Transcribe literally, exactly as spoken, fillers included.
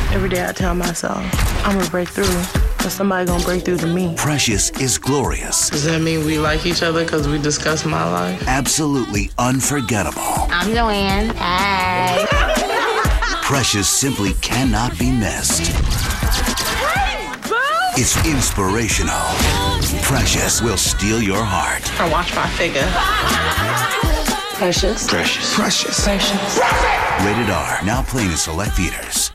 Every day I tell myself, I'm gonna break through, but somebody gonna break through to me. Precious is glorious. Does that mean we like each other because we discuss my life? Absolutely unforgettable. I'm Joanne. Hey. Precious simply cannot be missed. It's inspirational. Precious will steal your heart. I watch my figure. Precious. Precious. Precious. Precious. Rated R. Now playing in select theaters.